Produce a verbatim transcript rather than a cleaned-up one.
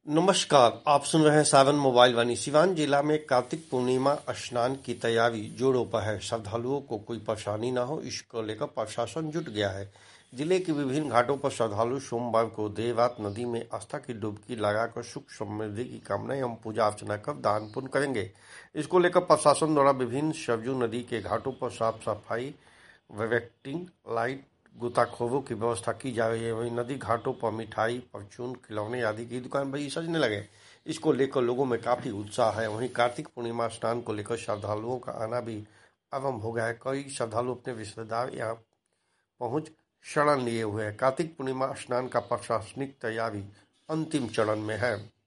नमस्कार, आप सुन रहे हैं सावन मोबाइल वाणी। सिवान जिला में कार्तिक पूर्णिमा स्नान की तैयारी जोरों पर है। श्रद्धालुओं को कोई परेशानी न हो, इसको लेकर प्रशासन जुट गया है। जिले के विभिन्न घाटों पर श्रद्धालु सोमवार को देर रात नदी में आस्था की डुबकी लगाकर सुख समृद्धि की कामना एवं पूजा अर्चना कर दान पुण्य करेंगे। इसको लेकर प्रशासन द्वारा विभिन्न सरयू नदी के घाटों पर साफ सफाई, वेक्टिंग लाइट, गोताखोरों की व्यवस्था की जा रही है। वहीं नदी घाटों पर मिठाई, परचून, खिलौने आदि की दुकान भी सजने लगे। इसको लेकर लोगों में काफी उत्साह है। वहीं कार्तिक पूर्णिमा स्नान को लेकर श्रद्धालुओं का आना भी आरंभ हो गया है। कई श्रद्धालु अपने रिश्तेदार यहाँ पहुंच शरण लिए हुए हैं। कार्तिक पूर्णिमा स्नान का प्रशासनिक तैयारी अंतिम चरण में है।